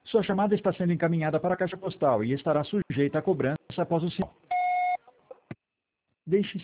Sua chamada está sendo encaminhada para a caixa postal e estará sujeita a cobrança após o sinal. Deixe